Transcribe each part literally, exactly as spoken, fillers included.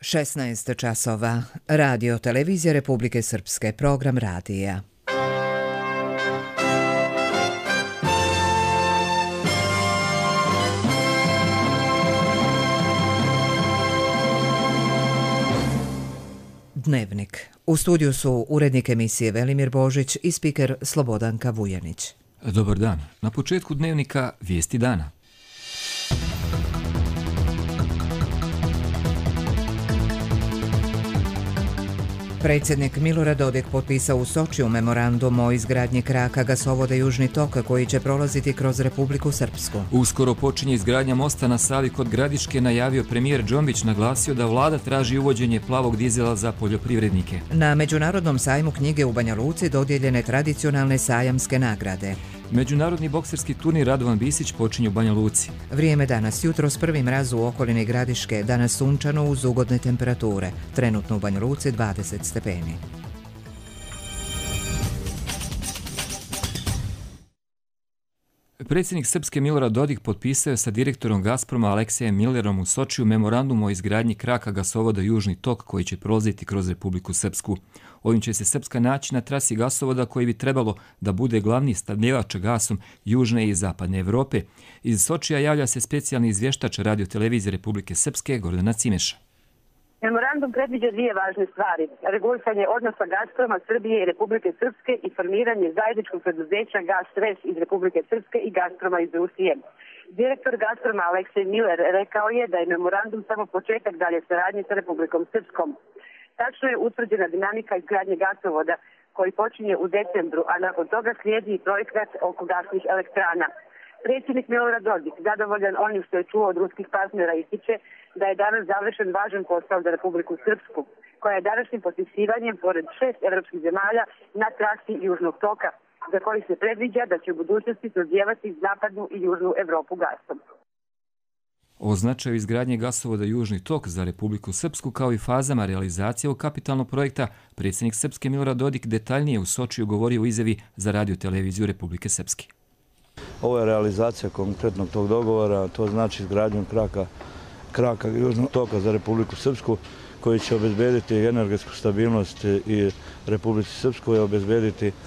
šesnaest časova. Radio Televizija Republike Srpske. Program radija. Dnevnik. U studiju su urednik emisije Velimir Božić i spiker Slobodanka Vujanić. Dobar dan. Na početku dnevnika vijesti dana. Predsjednik Milorad Dodik potpisao u Sočiju memorandum o izgradnji kraka gasovoda Južni tok koji će prolaziti kroz Republiku Srpsku. Uskoro počinje izgradnja mosta na Savi kod Gradiške, najavio premijer Džombić, naglasio da vlada traži uvođenje plavog dizela za poljoprivrednike. Na Međunarodnom sajmu knjige u Banja Luci dodijeljene tradicionalne sajamske nagrade. Međunarodni bokserski turnir Radovan Bisić počinje u Banja Luci. Vrijeme danas. Jutro s prvi mraz u okolini Gradiške, danas sunčano uz ugodne temperature. Trenutno u Banja Luci dvadeset stepeni. Predsjednik Srpske Milorad Dodik potpisao je sa direktorom Gazproma Aleksejem Millerom u Sočiju memorandum o izgradnji kraka gasovoda Južni tok koji će prolaziti kroz Republiku Srpsku. Ovim će se Srpska naći na trasi gasovoda koji bi trebalo da bude glavni snabdjevač gasom Južne i Zapadne Evrope. Iz Sočija javlja se specijalni izvještač Radio Televizije Republike Srpske Gordana Cimeša. Memorandum predviđa dvije važne stvari. Regulisanje odnosa Gazproma Srbije i Republike Srpske i formiranje zajedničkog preduzeća Gaz-Res iz Republike Srpske i Gazproma iz Rusije. Direktor Gazproma Aleksej Miller rekao je da je memorandum samo početak dalje saradnje sa Republikom Srpskom. Tačno je utvrđena dinamika izgradnje gasovoda koji počinje u decembru, a nakon toga slijedi i projekat oko gasnih elektrana. Predsjednik Milorad Dodik, zadovoljan onim što je čuo od ruskih partnera, ističe da je danas završen važan posao za Republiku Srpsku, koja je današnjim potpisivanjem pored šest evropskih zemalja na trasi Južnog toka, za koji se predviđa da će u budućnosti snabdijevati zapadnu i južnu Evropu gasom. O značaju izgradnje gasovoda Južni tok za Republiku Srpsku kao i fazama realizacije ovog kapitalnog projekta, predsjednik Srpske Milorad Dodik detaljnije u Sočiju govorio u izjavi za Radio Televiziju Republike Srpske. Ovo je realizacija konkretnog tog dogovora, to znači izgradnju kraka, kraka Južnog toka za Republiku Srpsku koji će obezbediti energetsku stabilnost i Republici Srpskoj i obezbediti e,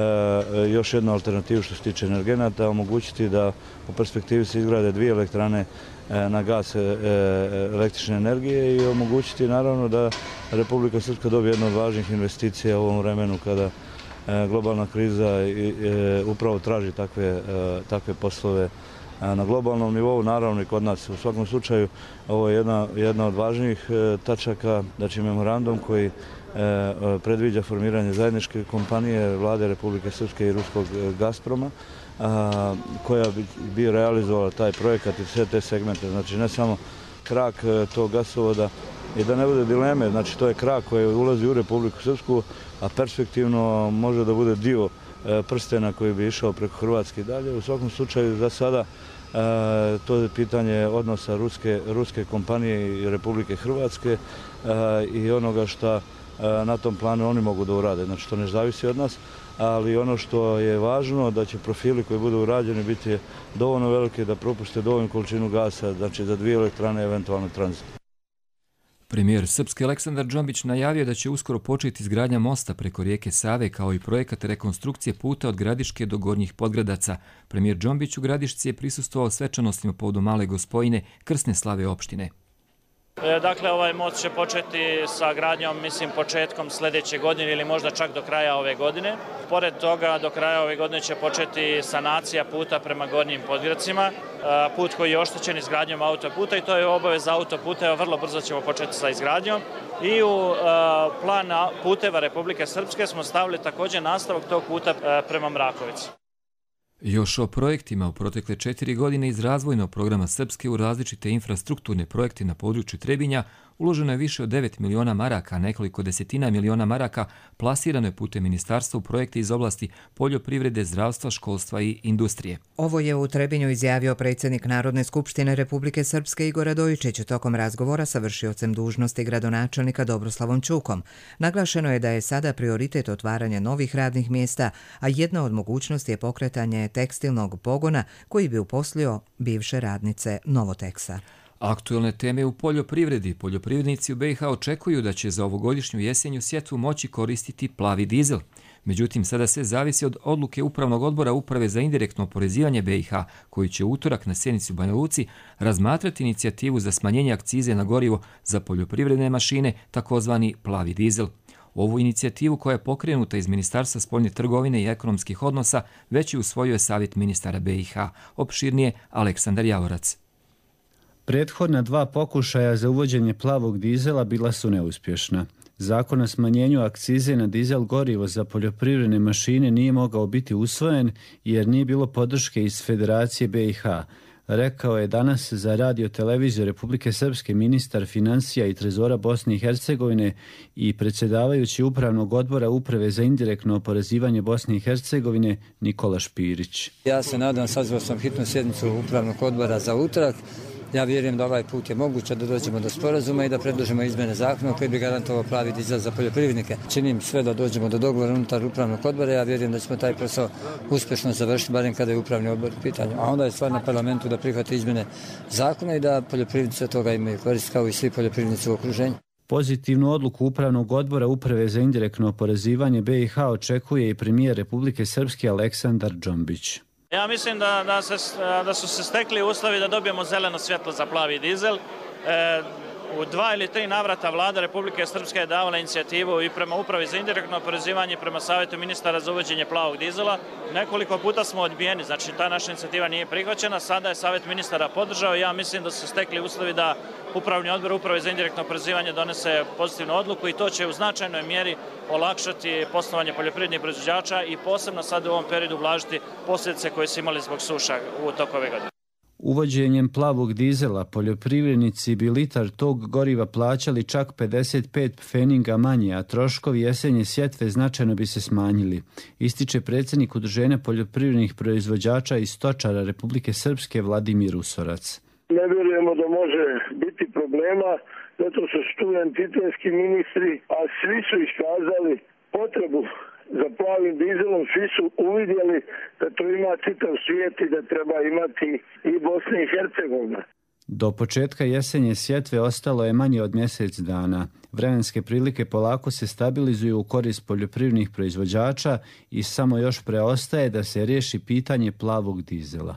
još jednu alternativu što se tiče energenata, omogućiti da u perspektivi se izgrade dvije elektrane e, na gas e, električne energije i omogućiti naravno da Republika Srpska dobije jednu od važnih investicija u ovom vremenu kada globalna kriza upravo traži takve, takve poslove na globalnom nivou, naravno i kod nas. U svakom slučaju, ovo je jedna, jedna od važnijih tačaka, znači memorandum koji predviđa formiranje zajedničke kompanije Vlade Republike Srpske i Ruskog Gazproma, koja bi, bi realizovala taj projekat i sve te segmente. Znači ne samo krak tog gasovoda, i da ne bude dileme, znači to je krak koji ulazi u Republiku Srpsku, a perspektivno može da bude dio prstena koji bi išao preko Hrvatske i dalje. U svakom slučaju za sada to je pitanje odnosa ruske, ruske kompanije i Republike Hrvatske i onoga što na tom planu oni mogu da urade. Znači to ne zavisi od nas, ali ono što je važno da će profili koji budu urađeni biti dovoljno velike da propuste dovoljnu količinu gasa, znači za dvije elektrane eventualno tranzit. Premijer Srpske Aleksandar Džombić najavio da će uskoro početi izgradnja mosta preko rijeke Save kao i projekat rekonstrukcije puta od Gradiške do Gornjih Podgradaca. Premijer Džombić u Gradišci je prisustvovao svečanostima povodom Male Gospojine, krsne slave opštine. Dakle, ovaj most će početi sa gradnjom, mislim, početkom sljedeće godine ili možda čak do kraja ove godine. Pored toga, do kraja ove godine će početi sanacija puta prema Gornjim Podgradcima, put koji je oštećen izgradnjom autoputa i to je obaveza autoputa, evo vrlo brzo ćemo početi sa izgradnjom. I u plan puteva Republike Srpske smo stavili također nastavak tog puta prema Mrakovici. Još o projektima u protekle četiri godine iz razvojnog programa Srpske u različite infrastrukturne projekte na području Trebinja uloženo je više od devet miliona maraka, a nekoliko desetina miliona maraka plasirano je putem ministarstva u projekte iz oblasti poljoprivrede, zdravstva, školstva i industrije. Ovo je u Trebinju izjavio predsjednik Narodne skupštine Republike Srpske Igor Radojičić tokom razgovora sa vršiocem dužnosti gradonačelnika Dobroslavom Čukom. Naglašeno je da je sada prioritet otvaranje novih radnih mjesta, a jedna od mogućnosti je pokretanje tekstilnog pogona koji bi uposlio bivše radnice Novoteksa. Aktuelne teme u poljoprivredi. Poljoprivrednici u B i H očekuju da će za ovogodišnju jesenju sjetvu moći koristiti plavi dizel. Međutim, sada sve zavisi od odluke Upravnog odbora Uprave za indirektno oporezivanje B i H, koji će utorak na sjednici u Banja Luci razmatrati inicijativu za smanjenje akcize na gorivo za poljoprivredne mašine, takozvani plavi dizel. Ovu inicijativu, koja je pokrenuta iz Ministarstva spoljne trgovine i ekonomskih odnosa, već je usvojio savjet ministara B i H. Opširnije Aleksandar Javorac. Prethodna dva pokušaja za uvođenje plavog dizela bila su neuspješna. Zakon o smanjenju akcize na dizel gorivo za poljoprivredne mašine nije mogao biti usvojen jer nije bilo podrške iz Federacije B i H, rekao je danas za radio televiziju Republike Srpske ministar financija i trezora Bosne i Hercegovine i predsjedavajući Upravnog odbora Uprave za indirektno oporezivanje Bosne i Hercegovine Nikola Špirić. Ja se nadam, sazvao sam hitnu sjednicu Upravnog odbora za utorak. Ja vjerujem da ovaj put je moguće da dođemo do sporazuma i da predložimo izmjene zakona koji bi garantovao plavi dizel za poljoprivrednike. Činim sve da dođemo do dogovora unutar Upravnog odbora. Ja vjerujem da ćemo taj posao uspješno završiti, barem kada je Upravni odbor u pitanju. A onda je stvar na parlamentu da prihvati izmjene zakona i da poljoprivrednici od toga imaju korist kao i svi poljoprivrednici u okruženju. Pozitivnu odluku Upravnog odbora Uprave za indirektno oporezivanje B i H očekuje i premijer Republike Srpske Aleksandar Džombić. Ja mislim da, da, se, da su se stekli uslovi da dobijemo zeleno svjetlo za plavi dizel. E, u dva ili tri navrata vlada Republike Srpske je davala inicijativu i prema Upravi za indirektno oporezivanje i prema savjetu ministara za uvođenje plavog dizela. Nekoliko puta smo odbijeni, znači ta naša inicijativa nije prihvaćena. Sada je savjet ministara podržao i ja mislim da su se stekli uslovi da Upravni odbor Uprave za indirektno oporezivanje donese pozitivnu odluku i to će u značajnoj mjeri olakšati poslovanje poljoprivrednih proizvođača i posebno sad u ovom periodu ublažiti posljedice koje su imali zbog suša u toku ove godine. Uvođenjem plavog dizela poljoprivrednici bi litar tog goriva plaćali čak pedeset pet pfeninga manje, a troškovi jesenje sjetve značajno bi se smanjili, ističe predsjednik Udruženja poljoprivrednih proizvođača i stočara Republike Srpske Vladimir Usorac. Ne vjerujemo da može biti problema, zato su tu entitenski ministri, a svi su iskazali potrebu za plavim dizelom, svi su uvidjeli da to ima čitav svijet i da treba imati i Bosna i Hercegovina. Do početka jesenje sjetve ostalo je manje od mjesec dana. Vremenske prilike polako se stabilizuju u korist poljoprivrednih proizvođača i samo još preostaje da se riješi pitanje plavog dizela.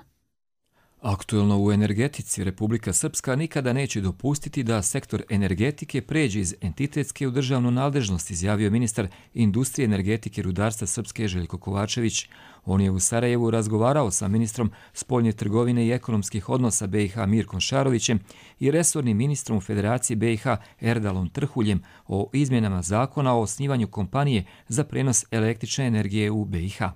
Aktuelno u energetici, Republika Srpska nikada neće dopustiti da sektor energetike pređe iz entitetske u državnu nadležnost, izjavio ministar industrije, energetike i rudarstva Srpske Željko Kovačević. On je u Sarajevu razgovarao sa ministrom spoljne trgovine i ekonomskih odnosa B i H Mirkom Šarovićem i resornim ministrom Federacije B i H Erdalom Trhuljem o izmjenama zakona o osnivanju kompanije za prenos električne energije u B i H.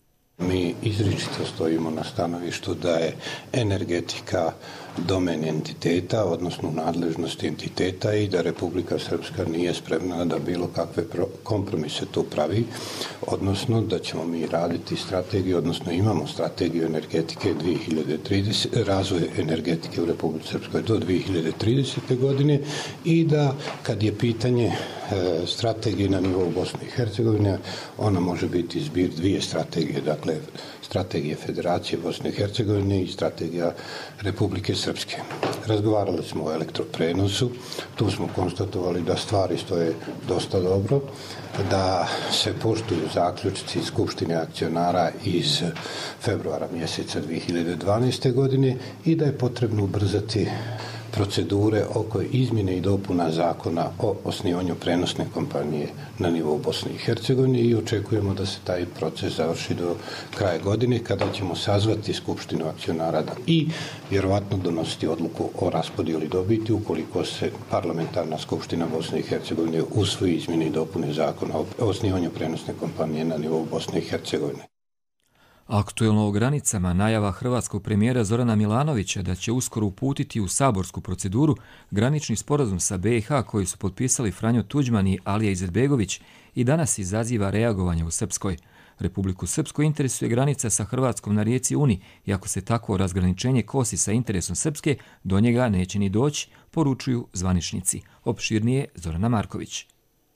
Mi izričito stojimo na stanovištu da je energetika domen entiteta, odnosno u nadležnosti entiteta i da Republika Srpska nije spremna da bilo kakve kompromise tu pravi, odnosno da ćemo mi raditi strategiju, odnosno imamo strategiju energetike dvije hiljade tridesete. razvoj energetike u Republici Srpskoj do dvije hiljade tridesete. godine i da kad je pitanje e, strategije na nivou Bosne i Hercegovine, ona može biti zbir dvije strategije, dakle strategije Federacije Bosne i Hercegovine i strategija Republike Srpske. Razgovarali smo o elektroprenosu, tu smo konstatovali da stvari stoje dosta dobro, da se poštuju zaključci Skupštine akcionara iz februara mjeseca dvije hiljade dvanaeste. godine i da je potrebno ubrzati procedure oko izmjene i dopuna zakona o osnivanju prenosne kompanije na nivou Bosne i Hercegovine i očekujemo da se taj proces završi do kraja godine kada ćemo sazvati Skupštinu akcionara i vjerovatno donositi odluku o raspodjeli dobiti ukoliko se parlamentarna Skupština Bosne i Hercegovine usvoji izmjene i dopune zakona o osnivanju prenosne kompanije na nivou Bosne i Hercegovine. Aktuelno o granicama najava hrvatskog premijera Zorana Milanovića da će uskoro uputiti u saborsku proceduru granični sporazum sa B i H koji su potpisali Franjo Tuđman i Alija Izetbegović i danas izaziva reagovanje u Srpskoj. Republiku Srpsku interesuje granica sa Hrvatskom na rijeci Uni i ako se tako razgraničenje kosi sa interesom Srpske, do njega neće ni doći, poručuju zvaničnici. Opširnije Zorana Marković.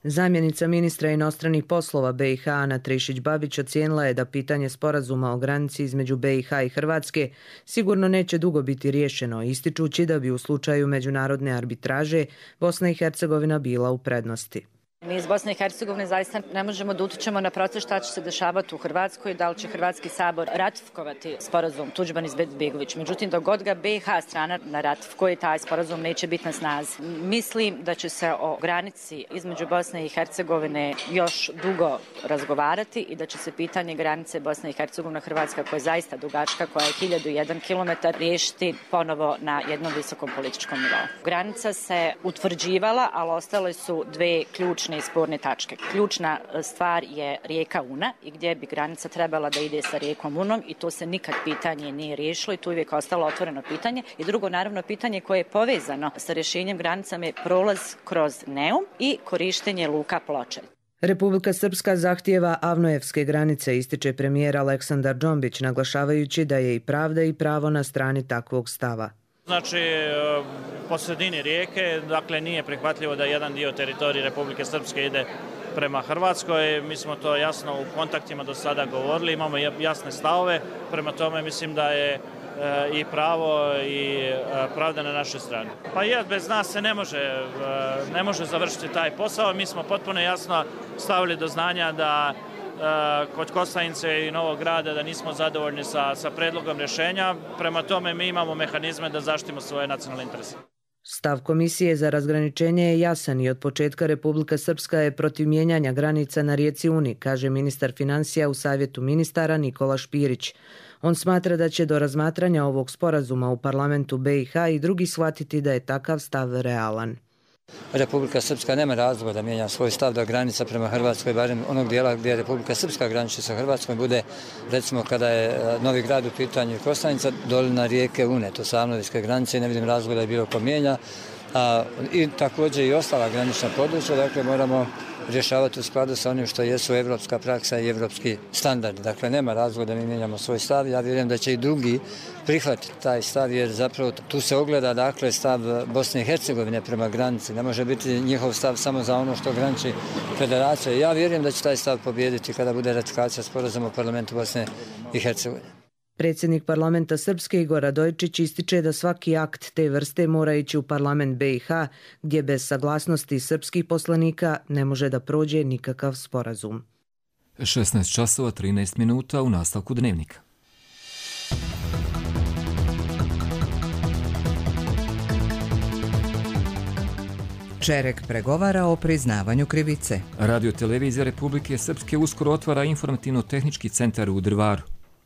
Zamjenica ministra inostranih poslova B i H Ana Trišić-Babić ocijenila je da pitanje sporazuma o granici između B i H i Hrvatske sigurno neće dugo biti riješeno, ističući da bi u slučaju međunarodne arbitraže Bosna i Hercegovina bila u prednosti. Mi iz Bosne i Hercegovine zaista ne možemo da utičemo na proces šta će se dešavati u Hrvatskoj, da li će Hrvatski sabor ratifikovati sporazum Tuđman-Izetbegović. Međutim, dok god ga B i H strana na ratifikuje, taj sporazum neće biti na snazi. Mislim da će se o granici između Bosne i Hercegovine još dugo razgovarati i da će se pitanje granice Bosne i Hercegovine Hrvatska, koja je zaista dugačka, koja je hiljadu i jedan kilometar, riješiti ponovo na jednom visokom političkom nivou. Granica se utvrđivala, ali ostale su dve ključne i sporne tačke. Ključna stvar je rijeka Una i gdje bi granica trebala da ide sa rijekom Unom i to se nikad pitanje nije riješilo i tu je uvijek ostalo otvoreno pitanje. I drugo, naravno, pitanje koje je povezano sa rješenjem granicama je prolaz kroz Neum i korištenje luka Ploče. Republika Srpska zahtijeva avnojevske granice, ističe premijer Aleksandar Džombić, naglašavajući da je i pravda i pravo na strani takvog stava. Znači, po sredini rijeke, dakle nije prihvatljivo da jedan dio teritorije Republike Srpske ide prema Hrvatskoj. Mi smo to jasno u kontaktima do sada govorili, imamo jasne stavove, prema tome mislim da je i pravo i pravda na našoj strani. Pa je, bez nas se ne može, ne može završiti taj posao. Mi smo potpuno jasno stavili do znanja da kod Kostajnice i Novog Grada da nismo zadovoljni sa, sa predlogom rješenja. Prema tome mi imamo mehanizme da zaštitimo svoje nacionalne interese. Stav Komisije za razgraničenje je jasan i od početka Republika Srpska je protiv mijenjanja granica na rijeci Uni, kaže ministar financija u Savjetu ministara Nikola Špirić. On smatra da će do razmatranja ovog sporazuma u parlamentu B i H i drugi shvatiti da je takav stav realan. Republika Srpska nema razloga da mijenja svoj stav da granica prema Hrvatskoj, barem onog dijela gdje Republika Srpska graniči sa Hrvatskom, bude, recimo kada je Novi Grad u pitanju i Kostajnica, dolina rijeke Une, to su avnojevske granice i ne vidim razloga da je bilo ko mijenja. A, i također i ostala granična područja, dakle moramo rješavati u skladu sa onim što jesu evropska praksa i evropski standard. Dakle, nema razloga da mi mijenjamo svoj stav. Ja vjerujem da će i drugi prihvatiti taj stav, jer zapravo tu se ogleda dakle stav Bosne i Hercegovine prema granici. Ne može biti njihov stav samo za ono što graniči federacija. Ja vjerujem da će taj stav pobijediti kada bude ratifikacija sporazuma u parlamentu Bosne i Hercegovine. Predsjednik parlamenta Srpske Igor Radojičić ističe da svaki akt te vrste mora ići u parlament B i H, gdje bez saglasnosti srpskih poslanika ne može da prođe nikakav sporazum. šesnaest časova trinaest minuta u nastavku dnevnika. Čerek pregovara o priznavanju krivice. Radio televizija Republike Srpske uskoro otvara informativno-tehnički centar u Drvaru.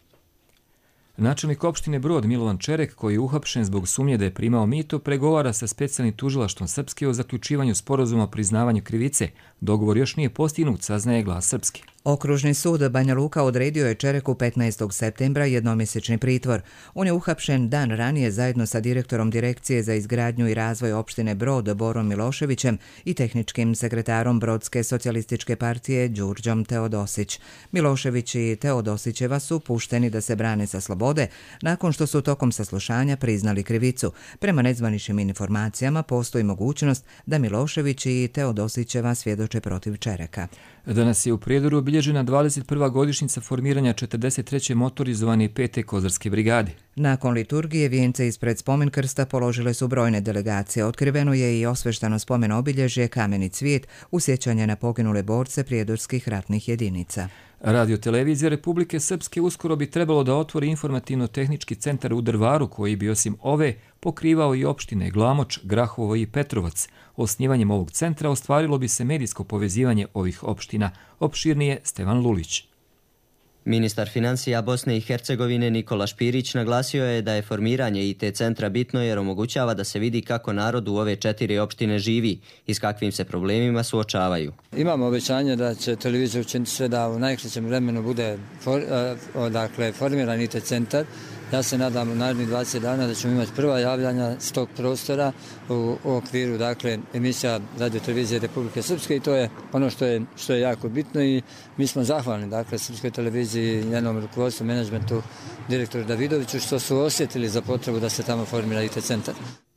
Načelnik opštine Brod Milovan Čerek, koji je uhapšen zbog sumnje da je primao mito, pregovara sa specijalnim tužilaštvom Srpske o zaključivanju sporazuma o priznavanju krivice. Dogovor još nije postignut, saznaje Glas Srpske. Okružni sud Banja Luka odredio je Čereku petnaestog septembra jednomjesečni pritvor. On je uhapšen dan ranije zajedno sa direktorom Direkcije za izgradnju i razvoj opštine Brod Borom Miloševićem i tehničkim sekretarom Brodske socijalističke partije Đurđom Teodosić. Milošević i Teodosićeva su pušteni da se brane sa slobode nakon što su tokom saslušanja priznali krivicu. Prema nezvaničnim informacijama postoji mogućnost da Milošević i Teodosićeva svjedoče protiv Čereka. Danas je u Prijedoru obilježena dvadeset prva godišnjica formiranja četrdeset treće motorizovane pete kozarske brigade. Nakon liturgije vijence ispred spomen krsta položile su brojne delegacije. Otkriveno je i osveštano spomen obilježje Kameni cvijet u sjećanje na poginule borce prijedorskih ratnih jedinica. Radio televizija Republike Srpske uskoro bi trebalo da otvori informativno-tehnički centar u Drvaru, koji bi osim ove pokrivao i opštine Glamoč, Grahovo i Petrovac. Osnivanjem ovog centra ostvarilo bi se medijsko povezivanje ovih opština. Opširnije Stevan Lulić. Ministar financija Bosne i Hercegovine Nikola Špirić naglasio je da je formiranje I T centra bitno jer omogućava da se vidi kako narod u ove četiri opštine živi i s kakvim se problemima suočavaju. Imamo obećanje da će televizija učiniti sve da u najkraćem vremenu bude for, dakle, formiran I T centar. Ja se nadam u narednih dvadeset dana da ćemo imati prva javljanja s tog prostora u, u okviru dakle, emisija Radio televizije Republike Srpske i to je ono što je, što je jako bitno i mi smo zahvalni dakle, Srpskoj televiziji, njenom rukovodstvu, menadžmentu, direktoru Davidoviću što su osjetili za potrebu da se tamo formira I T centar.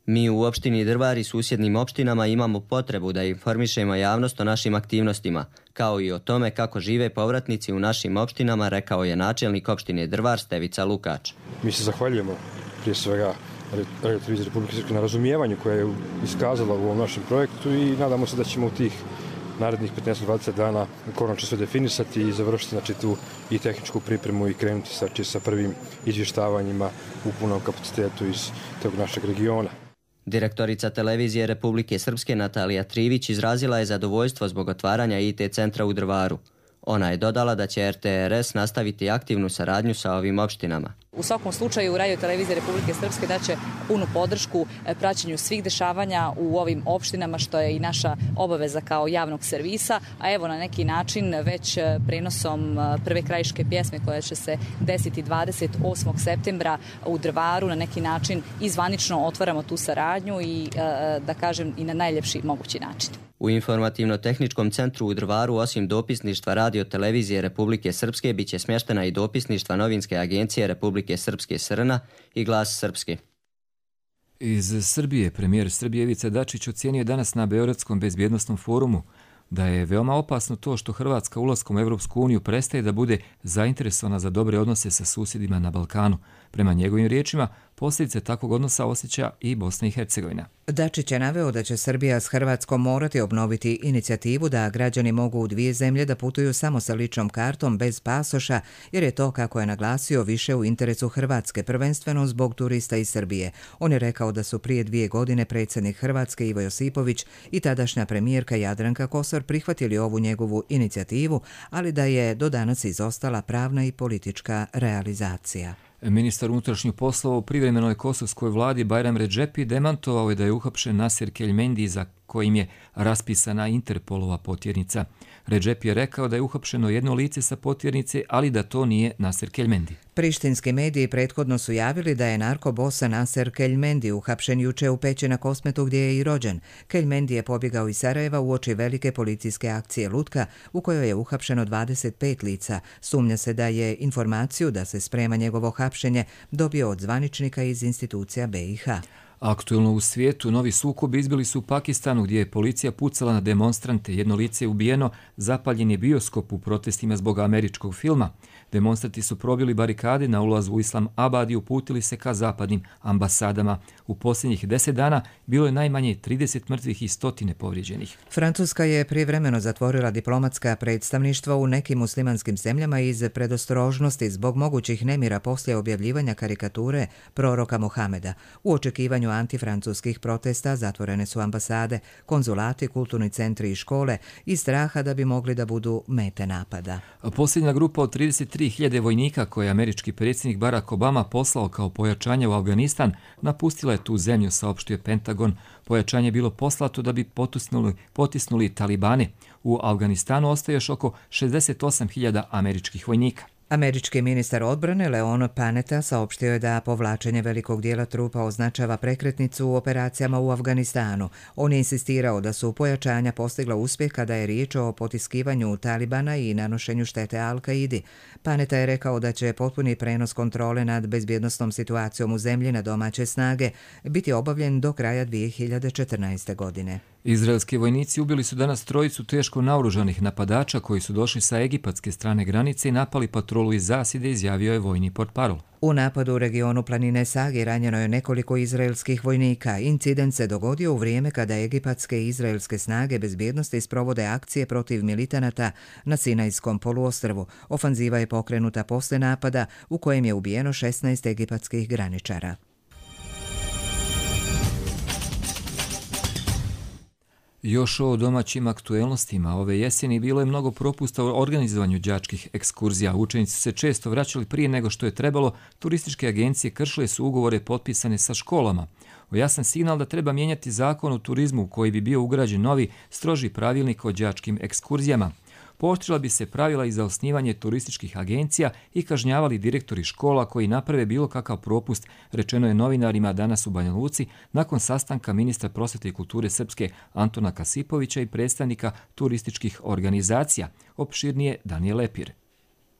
Mi u opštini Drvar i susjednim opštinama imamo potrebu da informišemo javnost o našim aktivnostima, kao i o tome kako žive povratnici u našim opštinama, rekao je načelnik opštine Drvar Stevica Lukač. Mi se zahvaljujemo prije svega Radio-televiziji Republike Srpske na razumijevanju koje je iskazala u ovom našem projektu i nadamo se da ćemo u tih narednih petnaest do dvadeset dana konačno sve definisati i završiti znači, tu i tehničku pripremu i krenuti znači, sa prvim izvještavanjima u punom kapacitetu iz tog našeg regiona. Direktorica Televizije Republike Srpske Natalija Trivić izrazila je zadovoljstvo zbog otvaranja I T centra u Drvaru. Ona je dodala da će R T R S nastaviti aktivnu saradnju sa ovim opštinama. U svakom slučaju Radio-televizija Republike Srpske daće punu podršku praćenju svih dešavanja u ovim opštinama, što je i naša obaveza kao javnog servisa, a evo na neki način već prenosom prve krajiške pjesme koja će se desiti dvadeset osmog septembra u Drvaru, na neki način izvanično otvaramo tu saradnju i da kažem i na najljepši mogući način. U informativno-tehničkom centru u Drvaru osim dopisništva Radio-televizije Republike Srpske biće smještena i dopisništva novinske agencije Republike Srpske Srna i Glas Srpske. Iz Srbije premijer Srbije Ivica Dačić ocijenio danas na Beogradskom bezbjednosnom forumu da je veoma opasno to što Hrvatska ulaskom u Evropsku uniju prestaje da bude zainteresovana za dobre odnose sa susjedima na Balkanu. Prema njegovim riječima, posljedice takvog odnosa osjeća i Bosna i Hercegovina. Dačić je naveo da će Srbija s Hrvatskom morati obnoviti inicijativu da građani mogu u dvije zemlje da putuju samo sa ličnom kartom bez pasoša, jer je to, kako je naglasio, više u interesu Hrvatske, prvenstveno zbog turista iz Srbije. On je rekao da su prije dvije godine predsjednik Hrvatske Ivo Josipović i tadašnja premijerka Jadranka Kosor prihvatili ovu njegovu inicijativu, ali da je do danas izostala pravna i politička realizacija. Ministar unutrašnjih poslova u privremenoj kosovskoj vladi Bajram Redžepi demantovao je da je uhapšen Nasir Keljmendi za kojim je raspisana Interpolova potjernica. Redžepi je rekao da je uhapšeno jedno lice sa potjernice, ali da to nije Nasir Keljmendi. Prištinski mediji prethodno su javili da je narkobosa Nasir Keljmendi uhapšen juče u Peći na Kosmetu gdje je i rođen. Keljmendi je pobjegao iz Sarajeva uoči velike policijske akcije Lutka u kojoj je uhapšeno dvadeset pet lica. Sumnja se da je informaciju da se sprema njegovo hapšenje dobio od zvaničnika iz institucija B i H. Aktuelno u svijetu novi sukob izbili su u Pakistanu gdje je policija pucala na demonstrante. Jedno lice je ubijeno, zapaljen je bioskop u protestima zbog američkog filma. Demonstranti su probili barikade na ulazu u Islam Abad i uputili se ka zapadnim ambasadama. U posljednjih deset dana bilo je najmanje trideset mrtvih i stotine povrijeđenih. Francuska je privremeno zatvorila diplomatska predstavništva u nekim muslimanskim zemljama iz predostrožnosti zbog mogućih nemira poslije objavljivanja karikature proroka Mohameda. U očekivanju antifrancuskih protesta zatvorene su ambasade, konzulati, kulturni centri i škole iz straha da bi mogli da budu mete napada. Posljednja grupa od trideset tri hiljade vojnika koje je američki predsjednik Barack Obama poslao kao pojačanje u Afganistan napustila je tu zemlju, saopštio Pentagon. Pojačanje je bilo poslato da bi potisnuli, potisnuli Talibane. U Afganistanu ostaje još oko šezdeset osam hiljada američkih vojnika. Američki ministar odbrane Leon Panetta saopštio je da povlačenje velikog dijela trupa označava prekretnicu u operacijama u Afganistanu. On je insistirao da su pojačanja postigla uspjeh kada je riječ o potiskivanju Talibana i nanošenju štete Al-Kaidi. Panetta je rekao da će potpuni prenos kontrole nad bezbjednosnom situacijom u zemlji na domaće snage biti obavljen do kraja dvije hiljade četrnaeste. godine. Izraelski vojnici ubili su danas trojicu teško naoružanih napadača koji su došli sa egipatske strane granice i napali patrolu iz zasjede, izjavio je vojni portparol. U napadu u regionu planine Sagi ranjeno je nekoliko izraelskih vojnika. Incident se dogodio u vrijeme kada egipatske i izraelske snage bezbjednosti sprovode akcije protiv militanata na Sinajskom poluostrvu. Ofanziva je pokrenuta posle napada u kojem je ubijeno šesnaest egipatskih graničara. Još o domaćim aktuelnostima. Ove jeseni bilo je mnogo propusta u organizovanju đačkih ekskurzija. Učenici su se često vraćali prije nego što je trebalo. Turističke agencije kršile su ugovore potpisane sa školama. O jasan signal da treba mijenjati zakon o turizmu u koji bi bio ugrađen novi, stroži pravilnik o đačkim ekskurzijama. Pooštrila bi se pravila i za osnivanje turističkih agencija i kažnjavali direktori škola koji naprave bilo kakav propust, rečeno je novinarima danas u Banja Luci nakon sastanka ministra prosvete i kulture Srpske Antona Kasipovića i predstavnika turističkih organizacija. Opširnije Danijel Lepir.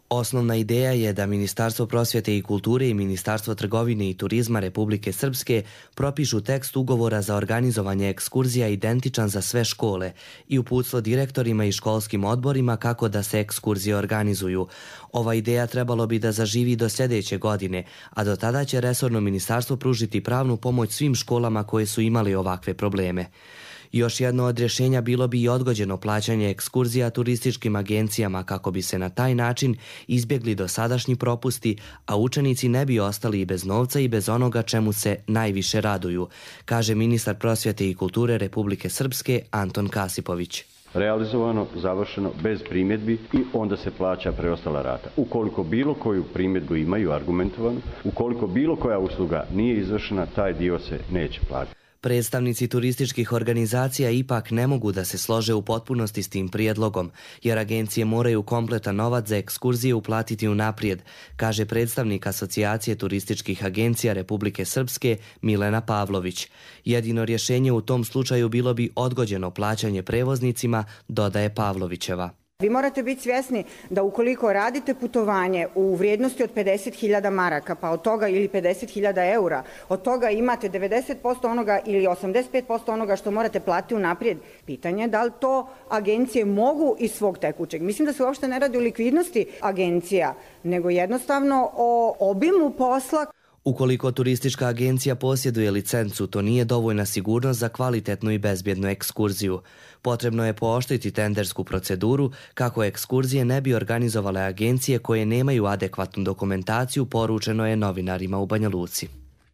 Osnovna ideja je da Ministarstvo prosvjete i kulture i Ministarstvo trgovine i turizma Republike Srpske propišu tekst ugovora za organizovanje ekskurzija identičan za sve škole i uputstvo direktorima i školskim odborima kako da se ekskurzije organizuju. Ova ideja trebalo bi da zaživi do sljedeće godine, a do tada će resorno ministarstvo pružiti pravnu pomoć svim školama koje su imali ovakve probleme. Još jedno od rješenja bilo bi i odgođeno plaćanje ekskurzija turističkim agencijama kako bi se na taj način izbjegli dosadašnji propusti, a učenici ne bi ostali i bez novca i bez onoga čemu se najviše raduju, kaže ministar prosvjete i kulture Republike Srpske Anton Kasipović. Realizovano, završeno, bez primjedbi i onda se plaća preostala rata. Ukoliko bilo koju primjedbu imaju argumentovanu, ukoliko bilo koja usluga nije izvršena, taj dio se neće platiti. Predstavnici turističkih organizacija ipak ne mogu da se slože u potpunosti s tim prijedlogom, jer agencije moraju kompletan novac za ekskurzije uplatiti unaprijed, kaže predstavnik Asocijacije turističkih agencija Republike Srpske Milena Pavlović. Jedino rješenje u tom slučaju bilo bi odgođeno plaćanje prevoznicima, dodaje Pavlovićeva. Vi morate biti svjesni da ukoliko radite putovanje u vrijednosti od pedeset hiljada maraka, pa od toga ili pedeset hiljada eura, od toga imate devedeset posto onoga ili osamdeset pet posto onoga što morate platiti unaprijed, pitanje je da li to agencije mogu iz svog tekućeg. Mislim da se uopšte ne radi o likvidnosti agencija, nego jednostavno o obimu posla. Ukoliko turistička agencija posjeduje licencu, to nije dovoljna sigurnost za kvalitetnu i bezbjednu ekskurziju. Potrebno je pooštriti tendersku proceduru kako ekskurzije ne bi organizovale agencije koje nemaju adekvatnu dokumentaciju, poručeno je novinarima u Banja Luci.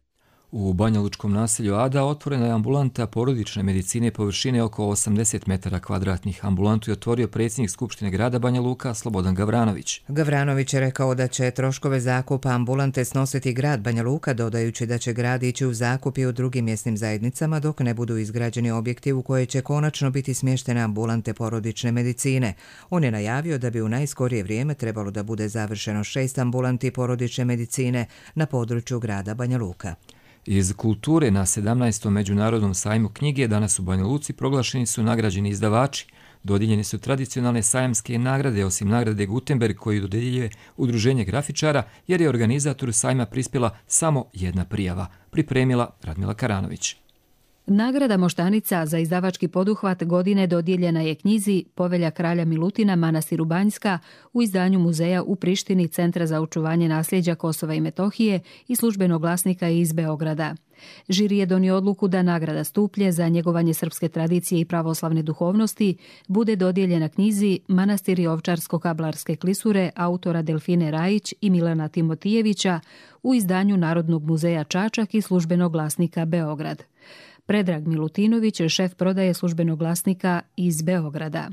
U banjalučkom naselju Ada otvorena je ambulanta porodične medicine površine oko osamdeset metara kvadratnih. Ambulantu je otvorio predsjednik Skupštine grada Banja Luka Slobodan Gavranović. Gavranović je rekao da će troškove zakupa ambulante snositi grad Banja Luka, dodajući da će grad ići u zakup i u drugim mjesnim zajednicama dok ne budu izgrađeni objekti u koje će konačno biti smještene ambulante porodične medicine. On je najavio da bi u najskorije vrijeme trebalo da bude završeno šest ambulanti porodične medicine na području grada Banja Luka. Iz kulture na sedamnaestom međunarodnom sajmu knjige danas u Banja Luci proglašeni su nagrađeni izdavači. Dodijeljene su tradicionalne sajamske nagrade, osim nagrade Gutenberg koju dodjeljuje Udruženje grafičara, jer je organizatoru sajma prispjela samo jedna prijava, pripremila Radmila Karanović. Nagrada Moštanica za izdavački poduhvat godine dodijeljena je knjizi Povelja kralja Milutina Manastiru Banjska u izdanju muzeja u Prištini Centra za očuvanje nasljeđa Kosova i Metohije i službenog glasnika iz Beograda. Žiri je donio odluku da nagrada Stuplje za njegovanje srpske tradicije i pravoslavne duhovnosti bude dodijeljena knjizi Manastiri Ovčarsko-Kablarske klisure autora Delfine Rajić i Milana Timotijevića u izdanju Narodnog muzeja Čačak i službenog glasnika Beograd. Predrag Milutinović je šef prodaje službenog glasnika iz Beograda.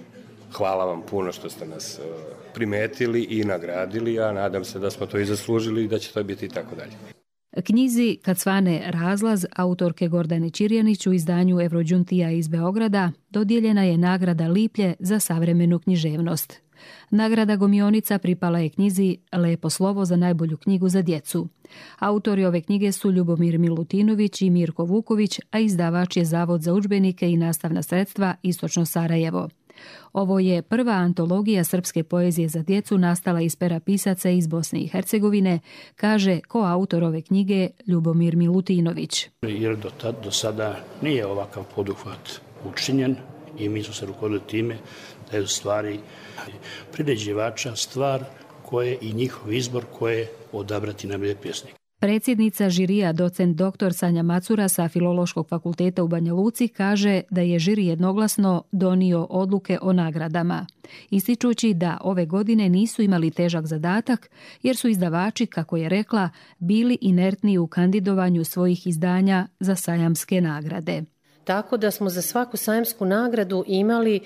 Hvala vam puno što ste nas primetili i nagradili, a nadam se da smo to i zaslužili i da će to biti i tako dalje. Knjizi Kad svane razlaz autorke Gordane Čirjanić u izdanju Evrođuntija iz Beograda dodijeljena je nagrada Liplje za savremenu književnost. Nagrada Gomionica pripala je knjizi Lepo slovo za najbolju knjigu za djecu. Autori ove knjige su Ljubomir Milutinović i Mirko Vuković, a izdavač je Zavod za udžbenike i nastavna sredstva Istočno Sarajevo. Ovo je prva antologija srpske poezije za djecu nastala iz pera pisaca iz Bosne i Hercegovine, kaže koautor ove knjige Ljubomir Milutinović. Jer do, tad, do sada nije ovakav poduhvat učinjen i mi smo se rukovodili time da je u stvari priređivača stvar koje i njihov izbor koje odabrati najbolje pjesnike. Predsjednica žirija, docent doktor Sanja Macura sa Filološkog fakulteta u Banja Luci kaže da je žiri jednoglasno donio odluke o nagradama, ističući da ove godine nisu imali težak zadatak jer su izdavači, kako je rekla, bili inertni u kandidovanju svojih izdanja za sajamske nagrade. Tako da smo za svaku sajamsku nagradu imali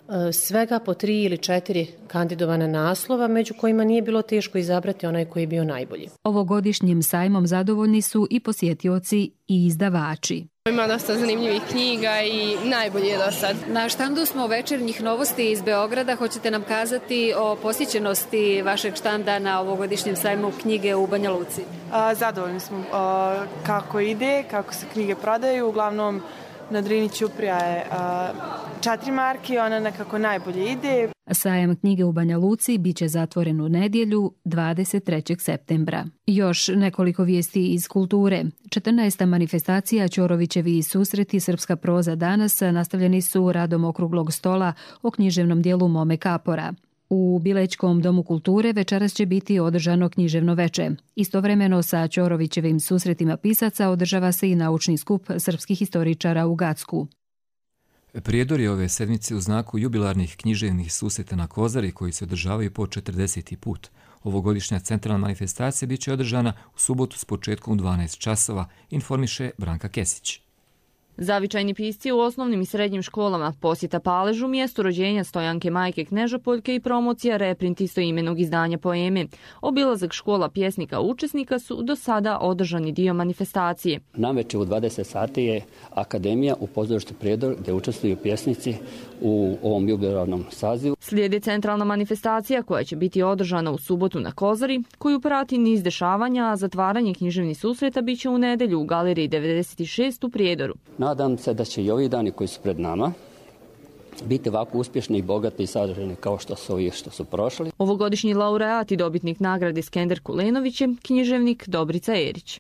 svega po tri ili četiri kandidovana naslova, među kojima nije bilo teško izabrati onaj koji je bio najbolji. Ovogodišnjim sajmom zadovoljni su i posjetioci i izdavači. Ima dosta zanimljivih knjiga i najbolji je do sad. Na štandu smo Večernjih novosti iz Beograda. Hoćete nam kazati o posjećenosti vašeg štanda na ovogodišnjem sajmu knjige u Banja Luci? A, zadovoljni smo a, kako ide, kako se knjige prodaju. Uglavnom na Drini Ćuprija je a, četiri marke, ona nekako najbolje ide. Sajam knjige u Banja Luci biće zatvoren u nedjelju dvadeset trećeg septembra. Još nekoliko vijesti iz kulture. četrnaesta manifestacija Ćorovićevi susreti Srpska proza danas nastavljeni su radom okruglog stola o književnom dijelu Mome Kapora. U Bilećkom domu kulture večeras će biti održano književno veče. Istovremeno sa Ćorovićevim susretima pisaca održava se i naučni skup srpskih historičara u Gacku. Prijedor je ove sedmice u znaku jubilarnih književnih susreta na Kozari koji se održavaju po četrdeseti put. Ovogodišnja centralna manifestacija biće održana u subotu s početkom u dvanaest časova, informiše Branka Kesić. Zavičajni pisci u osnovnim i srednjim školama, posjeta Paležu, mjestu rođenja Stojanke majke Knežapoljke i promocija reprint istoimenog izdanja poeme. Obilazak škola pjesnika učesnika su do sada održani dio manifestacije. Naveče u dvadeset sati je Akademija u pozorištu Prijedor gdje učestvuju pjesnici u ovom jubilarnom sazivu. Slijedi centralna manifestacija koja će biti održana u subotu na Kozari, koju prati niz dešavanja, a zatvaranje književnih susreta biće u nedelju u galeriji devedeset šest u Prijedoru. Nadam se da će i ovi dani koji su pred nama biti ovako uspješni i bogati i sadrženi kao što su ovi što su prošli. Ovogodišnji laureat i dobitnik nagrade Skender Kulenović je književnik Dobrica Erić.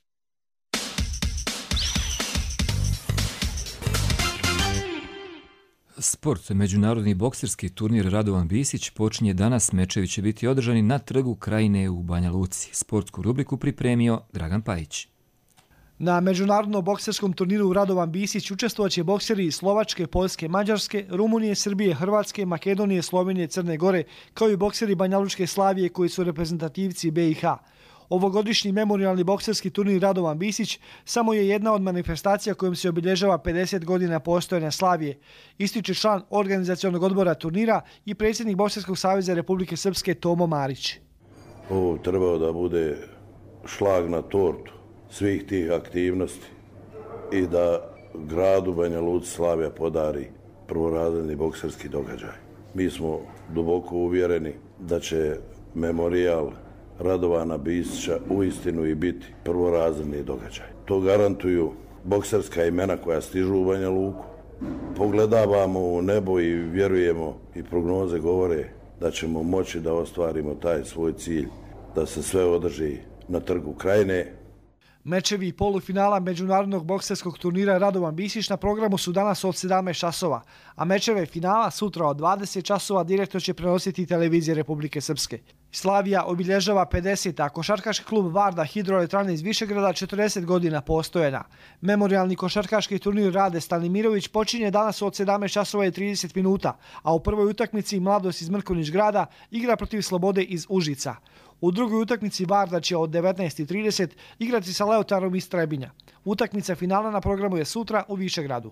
Sport, međunarodni bokserski turnir Radovan Bisić počinje danas. Mečevi će biti održani na Trgu Krajine u Banja Luci. Sportsku rubriku pripremio Dragan Pajić. Na međunarodnom bokserskom turniru Radovan Bisić učestvovaće bokseri iz Slovačke, Poljske, Mađarske, Rumunije, Srbije, Hrvatske, Makedonije, Slovenije, Crne Gore, kao i bokseri Banjalučke Slavije koji su reprezentativci B i H. Ovogodišnji memorialni bokserski turnir Radovan Bisić samo je jedna od manifestacija kojom se obilježava pedeset godina postojanja Slavije, ističe član organizacionog odbora turnira i predsjednik Bokserskog saveza Republike Srpske Tomo Marić. Ovo trebao da bude šlag na tortu svih tih aktivnosti i da gradu Banja Luci Slavija podari prvorazredni bokserski događaj. Mi smo duboko uvjereni da će memorijal Radovana Bisića uistinu i biti prvorazredni događaj. To garantuju bokserska imena koja stižu u Banja Luku. Pogledavamo u nebo i vjerujemo i prognoze govore da ćemo moći da ostvarimo taj svoj cilj, da se sve održi na Trgu Krajine. Mečevi polufinala međunarodnog bokserskog turnira Radovan Bisić na programu su danas od sedamnaest časova, a mečeve finala sutra od dvadeset časova direktno će prenositi televizija Republike Srpske. Slavija obilježava pedeset, a košarkaški klub Varda Hidroelektrane iz Višegrada četrdeset godina postojena. Memorialni košarkaški turnir Rade Stanimirović počinje danas od sedamnaest časova i trideset minuta, a u prvoj utakmici Mladost iz Mrkonjić Grada igra protiv Slobode iz Užica. U drugoj utakmici Varda će od devetnaest i trideset igrati sa Leotarom iz Trebinja. Utakmica finala na programu je sutra u Višegradu.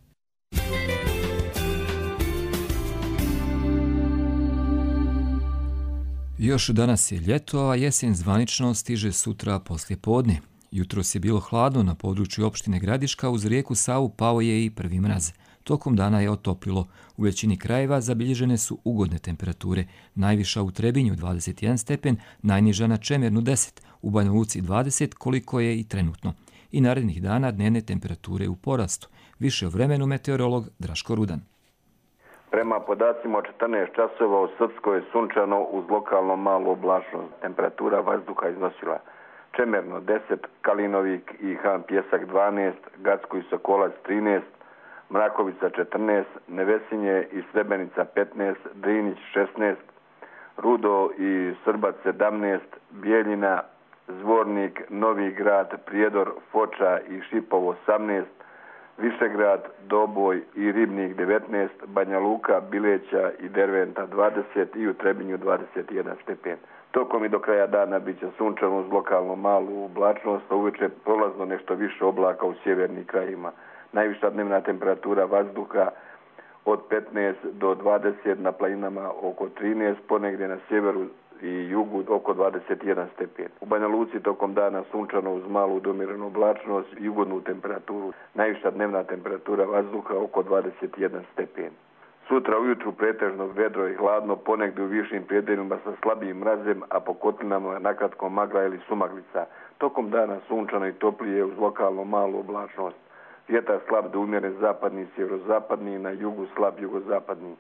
Još danas je ljeto, a jesen zvanično stiže sutra poslije podne. Jutros je bilo hladno na području opštine Gradiška, uz rijeku Savu pao je i prvi mraz. Tokom dana je otoplilo. U većini krajeva zabilježene su ugodne temperature. Najviša u Trebinju dvadeset jedan stepen, najniža na Čemernu deset, u Banja Luci dvadeset, koliko je i trenutno. I narednih dana dnevne temperature u porastu. Više o vremenu meteorolog Draško Rudan. Prema podacima od četrnaest časova u Srpskoj je sunčano uz lokalno malu oblačnost. Temperatura vazduha iznosila Čemerno deset, Kalinovik i Han Pjesak dvanaest, Gacko i Sokolac trinaest, Mrakovica četrnaest, Nevesinje i Srebrenica petnaest, Drinić šesnaest, Rudo i Srbac sedamnaest, Bijeljina, Zvornik, Novi Grad, Prijedor, Foča i Šipovo osamnaest, Višegrad, Doboj i Ribnik devetnaest, Banja Luka, Bileća i Derventa dvadeset i u Trebinju dvadeset jedan stepen. Tokom i do kraja dana bit će sunčano uz lokalno malu oblačnost, a uveče prolazno nešto više oblaka u sjevernim krajima. Najviša dnevna temperatura vazduha od petnaest do dvadeset, na planinama oko trinaest, ponegdje na sjeveru i jugu oko dvadeset jedan stepen. U Banja Luci tokom dana sunčano uz malu domirenu oblačnost i ugodnu temperaturu. Najviša dnevna temperatura vazduha oko dvadeset jedan stepen. Sutra ujutru pretežno vedro i hladno, ponegdje u višim predjelima sa slabijim mrazem, a po kotlinama nakratko magla ili sumaglica. Tokom dana sunčano i toplije uz lokalno malu oblačnost. Vjetar slab do umjeren zapadni i sjeverozapadni, na jugu slab jugozapadni.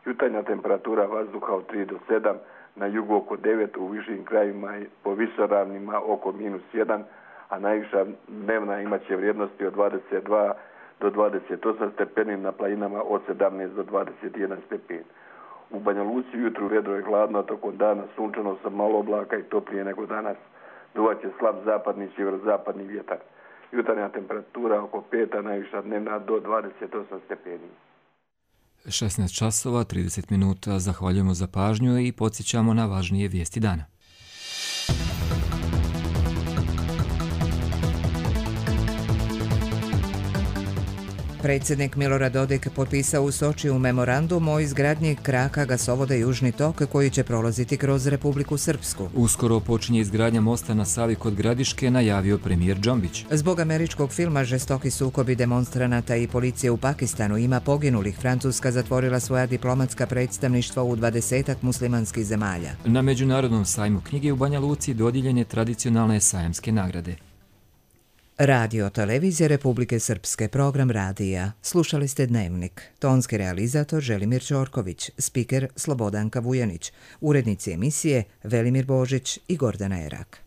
Jutarnja temperatura vazduha od tri do sedam, na jugu oko devet, u višim krajevima i po visoravnima oko minus jedan, a najviša dnevna imaće vrijednosti od dvadeset dva do dvadeset osam stepeni, na planinama od sedamnaest do dvadeset jedan stepeni. U Banja Luci ujutru vedro je hladno, a tokom dana sunčano sa malo oblaka i toplije nego danas. Duvaće slab zapadni sjeverozapadni vjetar. Jutarnja temperatura oko pet, a najviša dnevna do dvadeset osam stepeni. šesnaest časova trideset minuta. Zahvaljujemo za pažnju i podsjećamo na važnije vijesti dana. Predsjednik Milorad Dodik potpisao u Sočiju memorandum o izgradnji kraka gasovoda Južni tok koji će prolaziti kroz Republiku Srpsku. Uskoro počinje izgradnja mosta na Savi kod Gradiške, najavio premijer Džombić. Zbog američkog filma Žestoki sukobi demonstranata i policije u Pakistanu ima poginulih. Francuska zatvorila svoja diplomatska predstavništva u dvadesetak muslimanskih zemalja. Na Međunarodnom sajmu knjige u Banja Luci dodijeljene tradicionalne sajamske nagrade. Radio televizije Republike Srpske, program radija. Slušali ste Dnevnik. Tonski realizator Želimir Ćorković, spiker Slobodanka Vujanić, urednici emisije Velimir Božić i Gordana Erak.